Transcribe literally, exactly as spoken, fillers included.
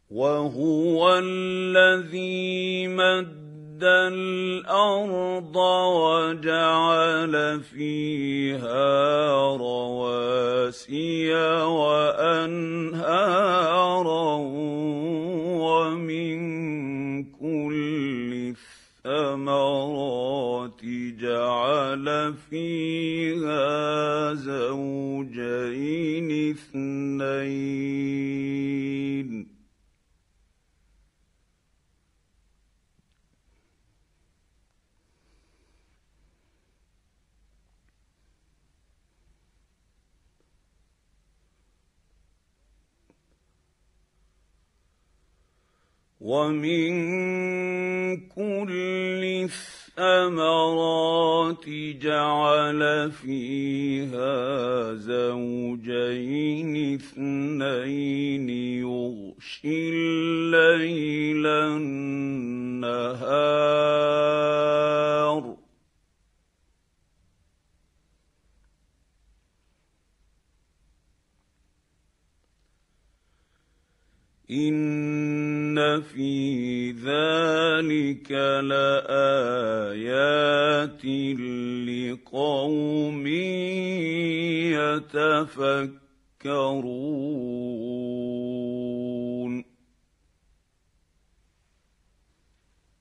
وهو الذي مد الارض وجعل فيها رواسي وانهارا ومن كل الثمرات جعل فيها زوجين اثنين ومن كل الثمرات جعل فيها زوجين اثنين يغشي الليل النهار إن في ذلك لآيات لقوم يتفكرون